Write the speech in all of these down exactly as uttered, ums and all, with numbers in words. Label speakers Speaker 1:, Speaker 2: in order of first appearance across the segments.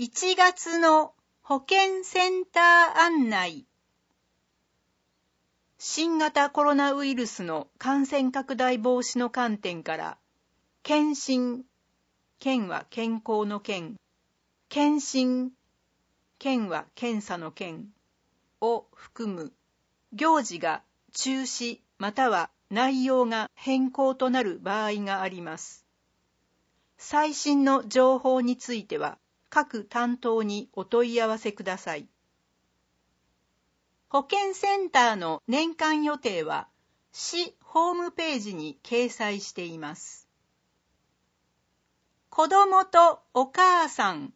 Speaker 1: いちがつの保健センター案内。新型コロナウイルスの感染拡大防止の観点から、検診、検は健康の検、検診、検は検査の検を含む行事が中止または内容が変更となる場合があります。最新の情報については、各担当にお問い合わせください。保健センターの年間予定は、市ホームページに掲載しています。子どもとお母さん、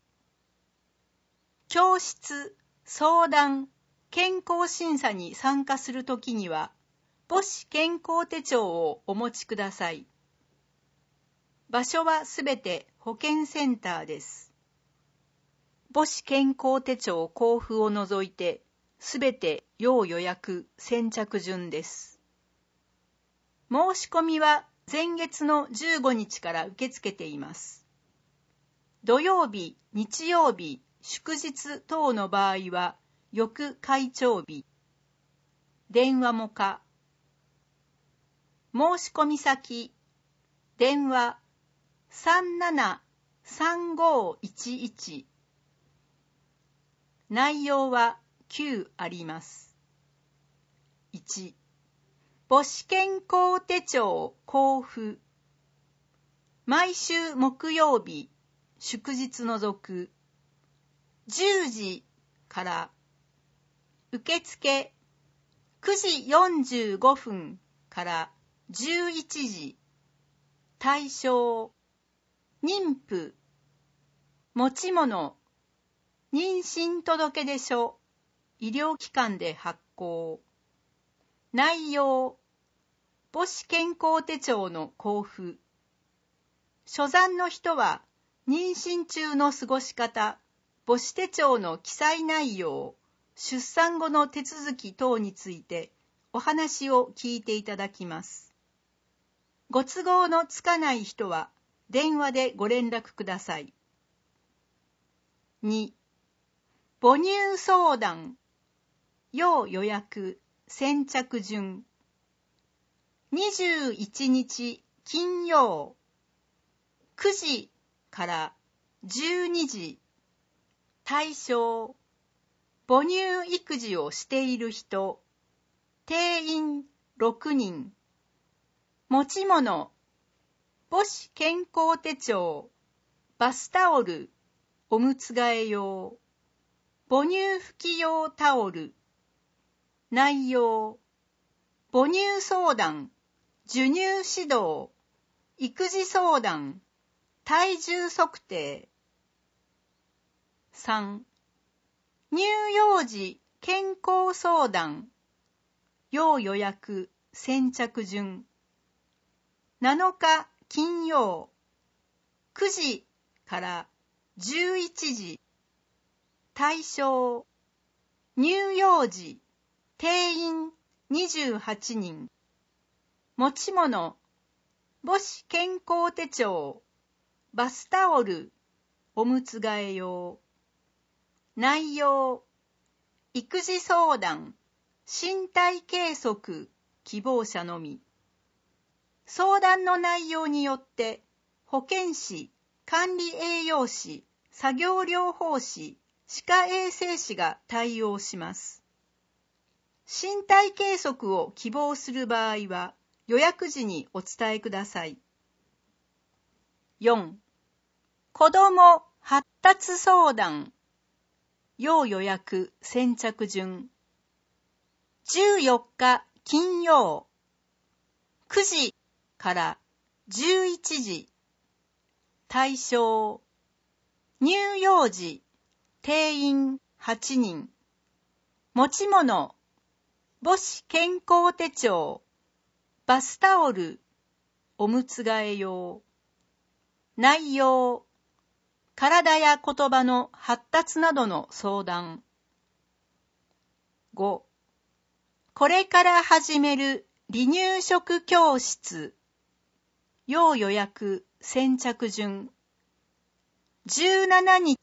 Speaker 1: 教室、相談、健康審査に参加するときには、母子健康手帳をお持ちください。場所はすべて保健センターです。母子健康手帳交付を除いて、すべて要予約先着順です。申し込みは前月のじゅうごにちから受け付けています。土曜日、日曜日、祝日等の場合は、翌開帳日。電話も可。申し込み先、電話さんななさんごいちいち。内容はきゅうあります。いち、母子健康手帳交付。毎週木曜日、祝日除く、じゅうじから受付くじよんじゅうごふんからじゅういちじ。対象、妊婦、持ち物、妊娠届出書、医療機関で発行。内容、母子健康手帳の交付。初産の人は、妊娠中の過ごし方、母子手帳の記載内容、出産後の手続き等についてお話を聞いていただきます。ご都合のつかない人は、電話でご連絡ください。に、母乳相談、要予約、先着順。にじゅういちにち金曜、くじからじゅうにじ。対象、母乳育児をしている人、定員ろくにん。持ち物、母子健康手帳、バスタオル、おむつ替え用、母乳拭き用タオル。内容、母乳相談、授乳指導、育児相談、体重測定。さん、乳幼児健康相談、要予約先着順。なのか金曜、くじからじゅういちじ。対象、乳幼児、定員にじゅうはちにん。持ち物、母子健康手帳、バスタオル、おむつ替え用。内容、育児相談、身体計測、希望者のみ。相談の内容によって、保健師、管理栄養士、作業療法士、歯科衛生士が対応します。身体計測を希望する場合は、予約時にお伝えください。よん、子ども発達相談、要予約先着順。じゅうよっか金曜、くじからじゅういちじ。対象、乳幼児、定員はちにん。持ち物、母子健康手帳、バスタオル、おむつ替え用。内容、体や言葉の発達などの相談。ご、これから始める離乳食教室、要予約先着順。じゅうしちにち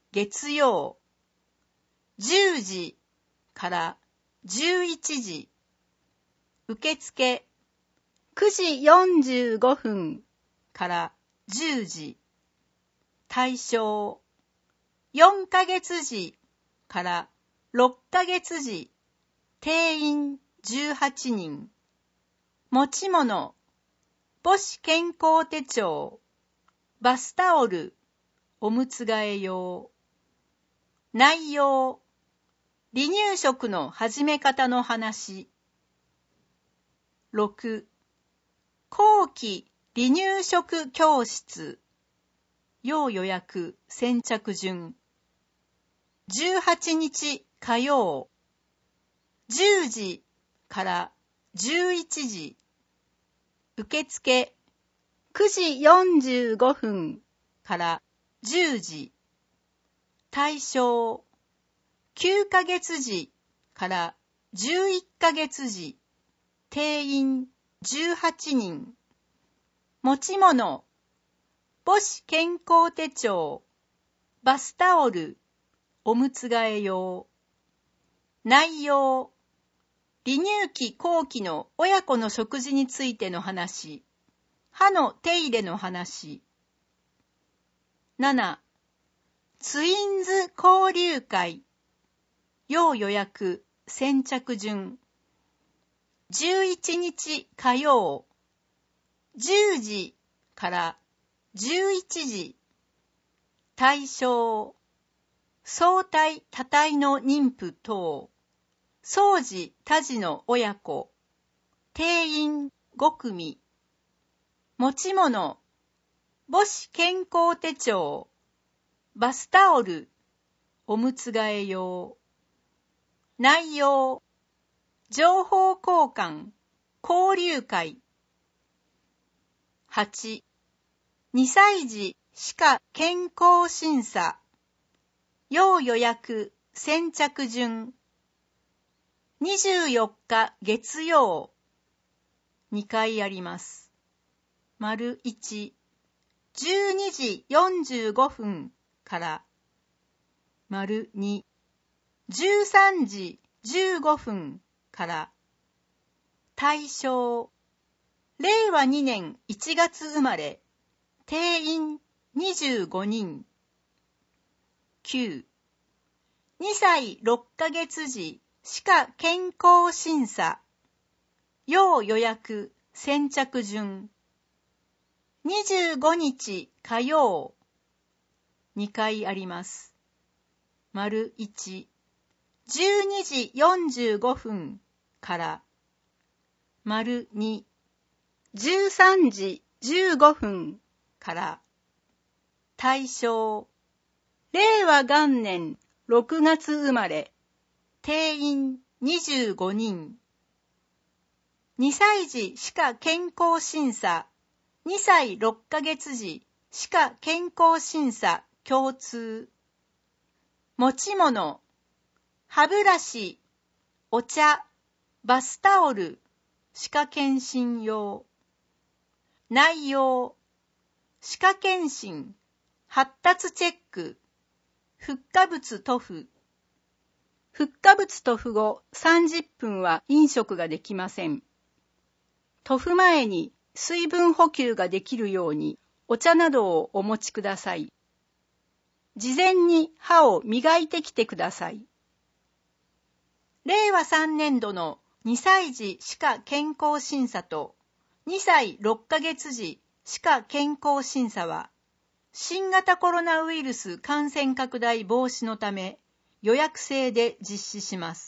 Speaker 1: 月曜、じゅうじからじゅういちじ、受付くじよんじゅうごふんからじゅうじ、対象よんかげつじからろっかげつじ、定員じゅうはちにん、持ち物、母子健康手帳、バスタオル、おむつ替え用。内容、離乳食の始め方の話。ろく、後期離乳食教室。要予約先着順。じゅうはちにち火曜、じゅうじからじゅういちじ。受付くじよんじゅうごふんからじゅうじ。対象きゅうかげつじからじゅういっかげつじ。定員じゅうはちにん。持ち物、母子健康手帳、バスタオル、おむつ替え用。内容、離乳期後期の親子の食事についての話。歯の手入れの話。なな、ツインズ交流会。要予約先着順。じゅういちにち火曜、じゅうじからじゅういちじ。対象、相対多体の妊婦等、相児多児の親子。定員ごくみ。持ち物、母子健康手帳、バスタオル、おむつ替え用。内容、情報交換、交流会。はち、にさいじ歯科健康審査。要予約先着順。にじゅうよっか月曜、にかいあります。丸いち、じゅうにじよんじゅうごふんから丸に、じゅうさんじじゅうごふんから対象、れいわにねんいちがつ生まれ、定員にじゅうごにん。きゅう、にさいろっかげつじ歯科健康審査。要予約先着順。にじゅうごにち火曜、にかいあります。丸いち、じゅうにじよんじゅうごふんから丸に、じゅうさんじじゅうごふんから対象、れいわがんねんろくがつ生まれ、定員にじゅうごにん。にさいじ歯科健康審査、にさいろっかげつじ歯科健康審査共通。持ち物、歯ブラシ、お茶、バスタオル、歯科検診用。内容、歯科検診、発達チェック、フッ化物塗布。フッ化物塗布後さんじゅっぷんは飲食ができません。塗布前に水分補給ができるようにお茶などをお持ちください。事前に歯を磨いてきてください。れいわさんねんどのにさいじ歯科健康審査とにさいろっかげつじ歯科健康審査は新型コロナウイルス感染拡大防止のため予約制で実施します。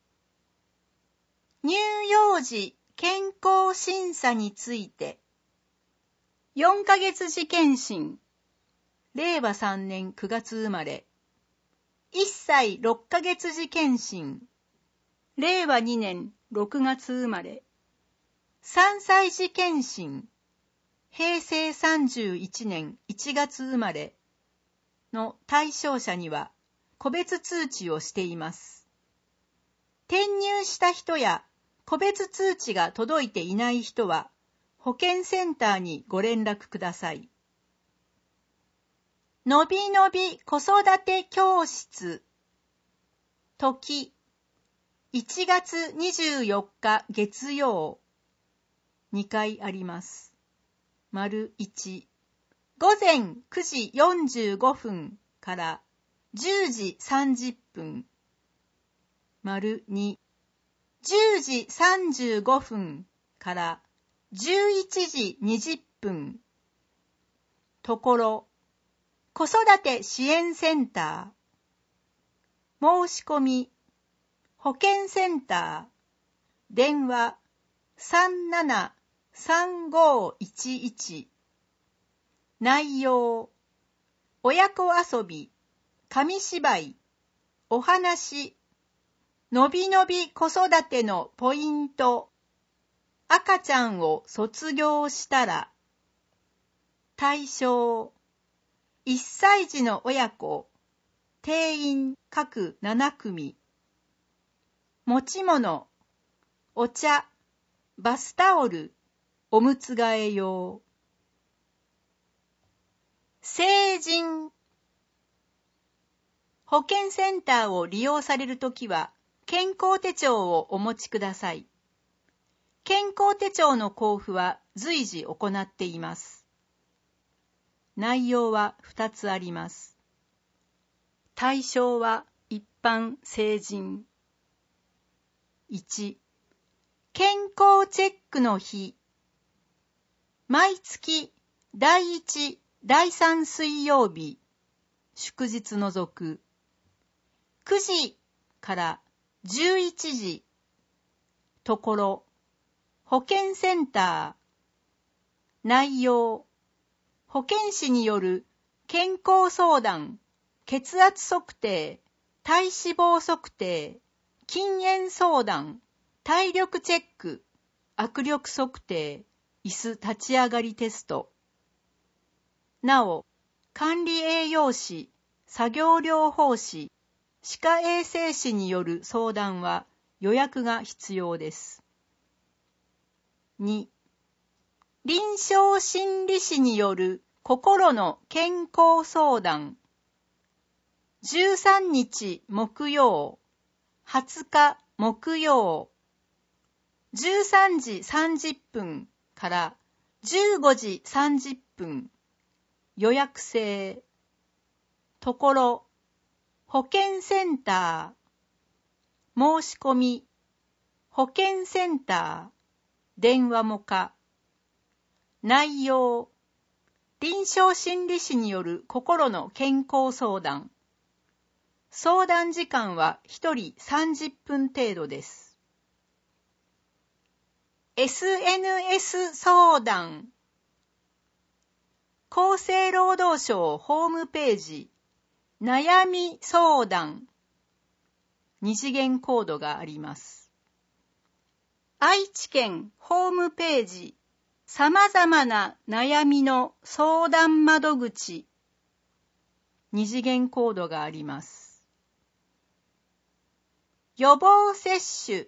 Speaker 1: 乳幼児健康審査について、よんかげつじ検診、れいわさんねんくがつ生まれ、いっさいろっかげつじ検診、れいわにねんろくがつ生まれ、さんさいじ検診、へいせいさんじゅういちねんいちがつ生まれの対象者には個別通知をしています。転入した人や個別通知が届いていない人は保健センターにご連絡ください。 のびのび子育て教室。時、いちがつにじゅうよっか月曜。にかいあります。丸いち、午前くじよんじゅうごふんからじゅうじさんじゅっぷん。丸に、じゅうじさんじゅうごふんからじゅういちじにじゅっぷん。ところ、子育て支援センター。申し込み、保健センター。電話さんななさんごいちいち。内容、親子遊び、紙芝居、お話、のびのび子育てのポイント、赤ちゃんを卒業したら、対象、いっさい児の親子、定員各ななくみ。持ち物、お茶、バスタオル、おむつ替え用。成人。保健センターを利用されるときは、健康手帳をお持ちください。健康手帳の交付は随時行っています。内容はふたつあります。対象は一般成人。いち、健康チェックの日。毎月だいいち、だいさん水曜日、祝日除く。くじからじゅういちじ。ところ、保健センター。内容、保健師による健康相談、血圧測定、体脂肪測定、禁煙相談、体力チェック、握力測定、椅子立ち上がりテスト。なお、管理栄養士、作業療法士、歯科衛生士による相談は予約が必要です。に、臨床心理士による心の健康相談。じゅうさんにち木曜、はつか木曜、じゅうさんじさんじゅっぷんからじゅうごじさんじゅっぷん。予約制。ところ、保健センター。申し込み、保健センター。電話もか。内容、臨床心理士による心の健康相談。相談時間はひとりさんじゅっぷん程度です。エスエヌエス 相談。厚生労働省ホームページ、悩み相談。二次元コードがあります。愛知県ホームページ、さまざまな悩みの相談窓口。二次元コードがあります。予防接種。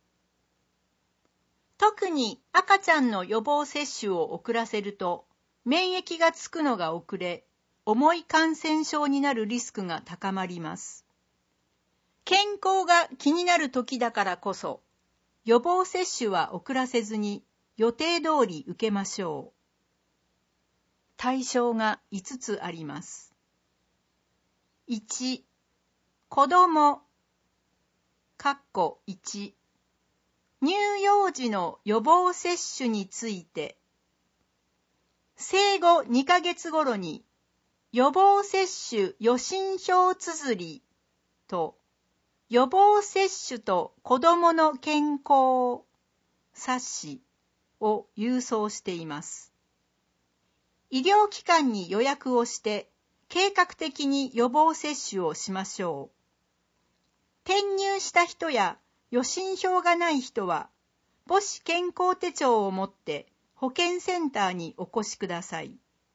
Speaker 1: 特に赤ちゃんの予防接種を遅らせると、免疫がつくのが遅れ、重い感染症になるリスクが高まります。健康が気になる時だからこそ、予防接種は遅らせずに予定通り受けましょう。対象がいつつあります。いち、子供、かっこいち、乳幼児の予防接種について、生後にかげつ頃に予防接種予診票綴りと予防接種と子どもの健康冊子を郵送しています。医療機関に予約をして計画的に予防接種をしましょう。転入した人や予診票がない人は母子健康手帳を持って保健センターにお越しください。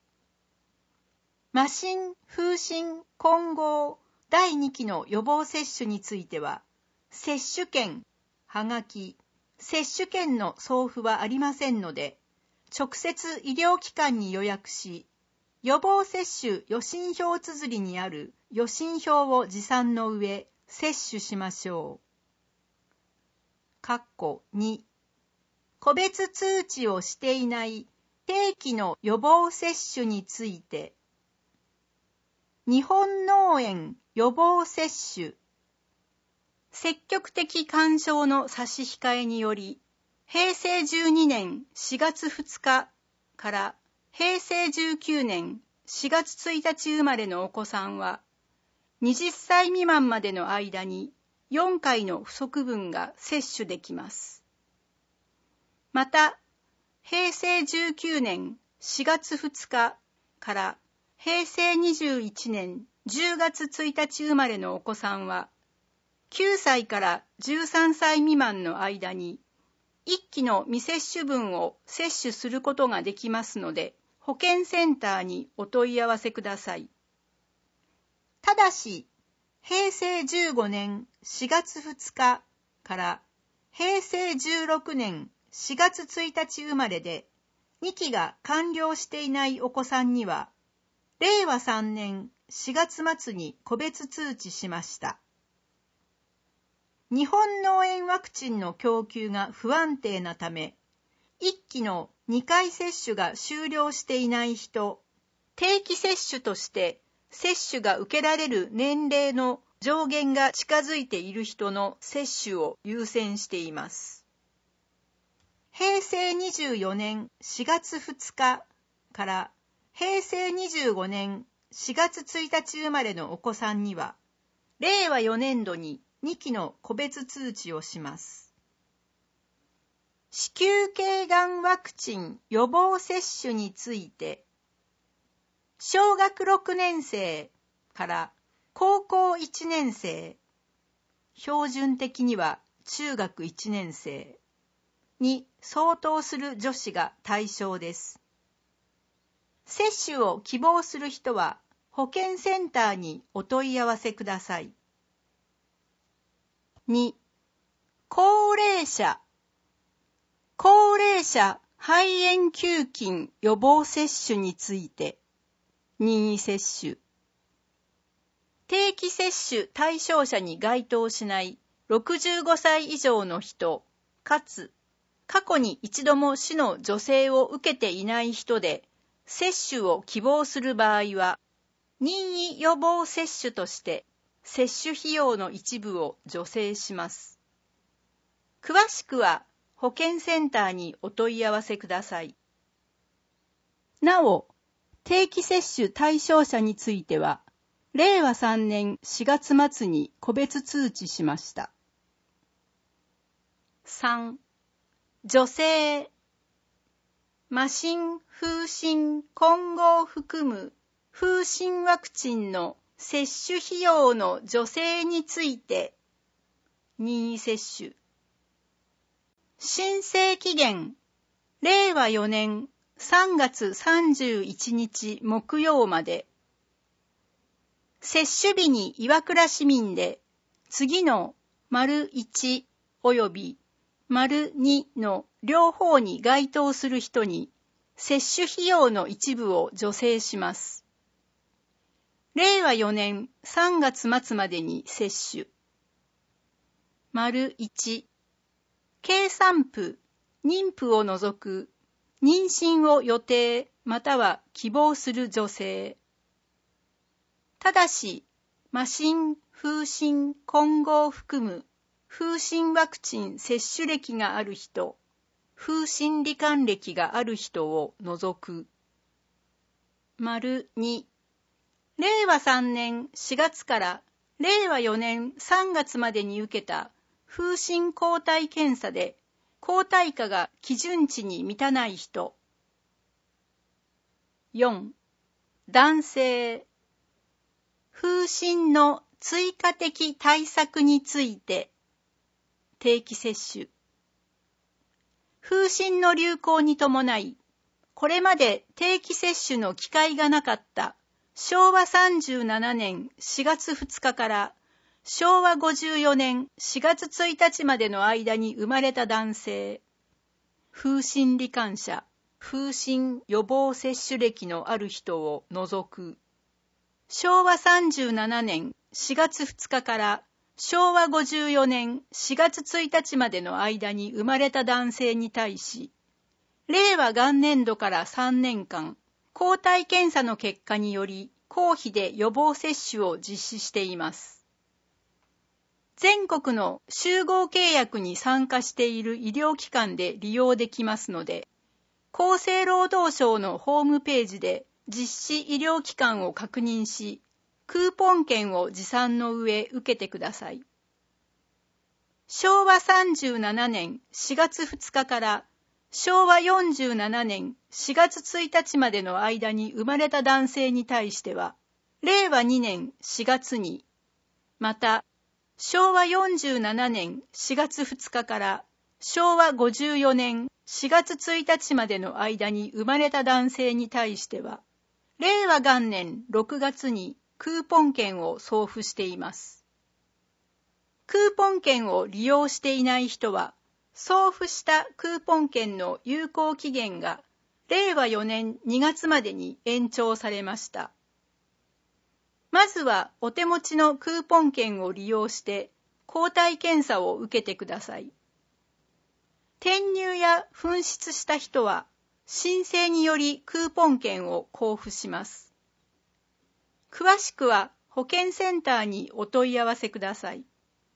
Speaker 1: 麻疹、風疹、混合だいにきの予防接種については、接種券、はがき、接種券の送付はありませんので、直接医療機関に予約し、 予防接種予診票綴りにある予診票を持参の上、接種しましょう。括弧に、個別通知をしていない定期の予防接種について、日本脳炎予防接種、積極的勧奨の差し控えにより、へいせいじゅうにねんしがつふつかからへいせいじゅうきゅうねんしがつついたち生まれのお子さんは、はたち未満までの間によんかいの不足分が接種できます。また、へいせいじゅうきゅうねんしがつふつかからへいせいにじゅういちねんじゅうがつついたち生まれのお子さんは、きゅうさいからじゅうさんさい未満の間にいっきの未接種分を接種することができますので、保健センターにお問い合わせください。ただし、へいせいじゅうごねんしがつふつかからへいせいじゅうろくねんしがつついたち生まれでにきが完了していないお子さんには、れいわさんねんしがつ末に個別通知しました。日本脳炎ワクチンの供給が不安定なため、いっきのにかい接種が終了していない人、定期接種として接種が受けられる年齢の上限が近づいている人の接種を優先しています。へいせいにじゅうよねんしがつふつかからへいせいにじゅうごねんしがつついたち生まれのお子さんには、れいわよねんどににきの個別通知をします。子宮頸がんワクチン予防接種について、小学ろくねんせいから高校いちねんせい、標準的には中学いちねんせいに相当する女子が対象です。接種を希望する人は保健センターにお問い合わせください。に、高齢者高齢者肺炎球菌予防接種について、任意接種。定期接種対象者に該当しないろくじゅうごさい以上の人、かつ過去に一度も死の助成を受けていない人で、接種を希望する場合は、任意予防接種として接種費用の一部を助成します。詳しくは保健センターにお問い合わせください。なお、定期接種対象者については、れいわさんねんしがつ末に個別通知しました。さん、助成。麻疹、風疹、混合を含む風疹ワクチンの接種費用の助成について、任意接種。申請期限、れいわよねんさんがつさんじゅういちにち木曜まで。接種日に岩倉市民で、次の丸いちおよび丸にの両方に該当する人に、接種費用の一部を助成します。れいわよねんさんがつ末までに接種。丸いち、経産婦、妊婦を除く、妊娠を予定または希望する女性。ただし、麻疹、風疹、混合を含む風疹ワクチン接種歴がある人、風疹罹患歴がある人を除く。丸に、れいわさんねんしがつかられいわよねんさんがつまでに受けた風疹抗体検査で抗体価が基準値に満たない人。よん、男性。風疹の追加的対策について、定期接種。風疹の流行に伴い、これまで定期接種の機会がなかったしょうわさんじゅうななねんしがつふつかからしょうわごじゅうよねんしがつついたちまでの間に生まれた男性、風疹罹患者風疹予防接種歴のある人を除く。しょうわさんじゅうななねんしがつふつかからしょうわごじゅうよねんしがつついたちまでの間に生まれた男性に対し、れいわ元年度からさんねんかん、抗体検査の結果により公費で予防接種を実施しています。全国の集合契約に参加している医療機関で利用できますので、厚生労働省のホームページで実施医療機関を確認し、クーポン券を持参の上受けてください。しょうわさんじゅうななねんしがつふつかからしょうわよんじゅうななねんしがつついたちまでの間に生まれた男性に対しては、れいわにねんしがつに、また、しょうわよんじゅうななねんしがつふつかからしょうわごじゅうよねんしがつついたちまでの間に生まれた男性に対しては、れいわ元年ろくがつにクーポン券を送付しています。クーポン券を利用していない人は、送付したクーポン券の有効期限がれいわよねんにがつまでに延長されました。まずはお手持ちのクーポン券を利用して抗体検査を受けてください。転入や紛失した人は申請によりクーポン券を交付します。詳しくは保健センターにお問い合わせください。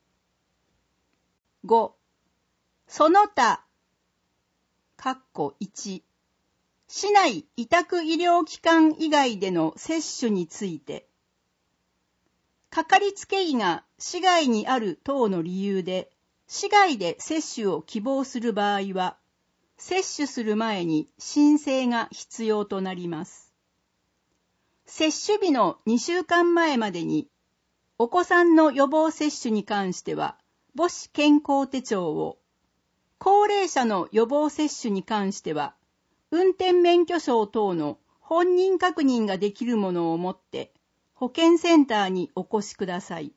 Speaker 1: ご. その他いち市内委託医療機関以外での接種について、かかりつけ医が市外にある等の理由で市外で接種を希望する場合は、接種する前に申請が必要となります。接種日のにしゅうかんまえまでに、お子さんの予防接種に関しては母子健康手帳を、高齢者の予防接種に関しては、運転免許証等の本人確認ができるものを持って、保健センターにお越しください。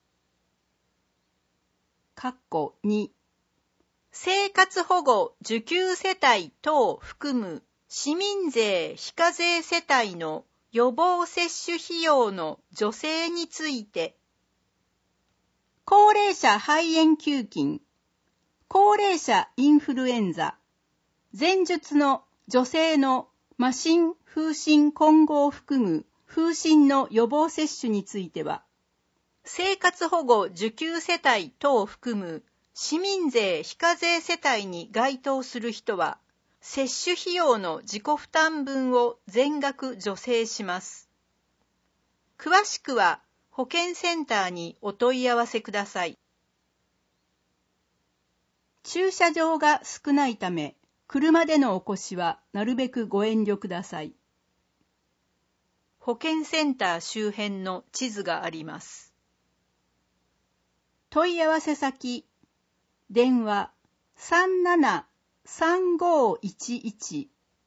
Speaker 1: に生活保護受給世帯等含む市民税非課税世帯の予防接種費用の助成について、高齢者肺炎球菌、高齢者インフルエンザ、前述の助成の麻疹、風疹混合を含む風疹の予防接種については、生活保護受給世帯等を含む市民税非課税世帯に該当する人は、接種費用の自己負担分を全額助成します。詳しくは保健センターにお問い合わせください。駐車場が少ないため、車でのお越しはなるべくご遠慮ください。保健センター周辺の地図があります。問い合わせ先、電話 さんななさんごいちいち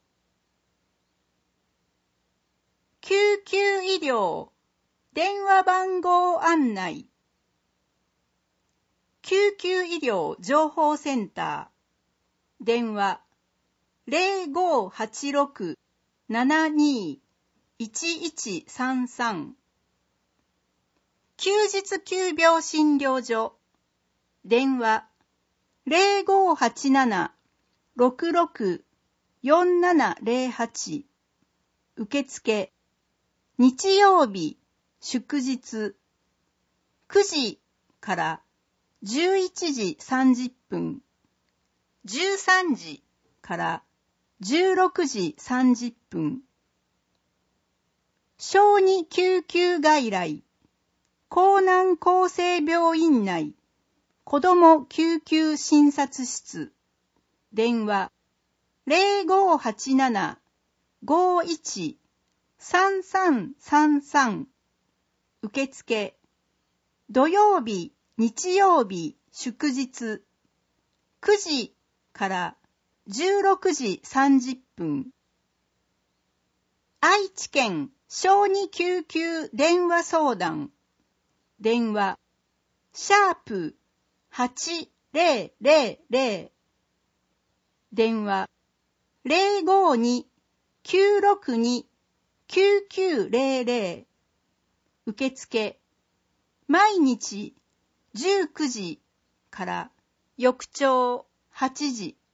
Speaker 1: 救急医療電話番号案内、救急医療情報センター、電話 ゼロごはちろく ななにいちいちさんさん、休日急病診療所、電話 ゼロごはちなな ろくろく よんななゼロはち、受付、日曜日、祝日、くじからじゅういちじさんじゅっぷん、じゅうさんじからじゅうろくじさんじゅっぷん、小児救急外来、江南厚生病院内、子ども救急診察室、電話 ゼロごはちなな ごいち さんさんさんさん、受付、土曜日、日曜日、祝日、くじからじゅうろくじさんじゅっぷん、愛知県小児救急電話相談、電話、シャープはちゼロゼロゼロ、電話ゼロごに きゅうろくに きゅうきゅうゼロゼロ受付毎日じゅうくじから翌朝はちじ